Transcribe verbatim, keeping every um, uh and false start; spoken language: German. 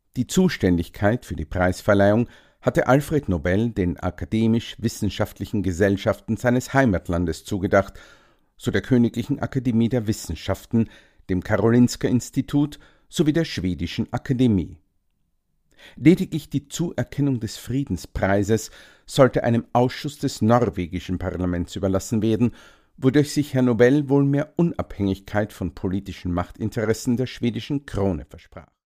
Die Zuständigkeit für die Preisverleihung hatte Alfred Nobel den akademisch-wissenschaftlichen Gesellschaften seines Heimatlandes zugedacht, so der Königlichen Akademie der Wissenschaften, dem Karolinska-Institut sowie der Schwedischen Akademie. Lediglich die Zuerkennung des Friedenspreises sollte einem Ausschuss des norwegischen Parlaments überlassen werden, wodurch sich Herr Nobel wohl mehr Unabhängigkeit von politischen Machtinteressen der schwedischen Krone versprach.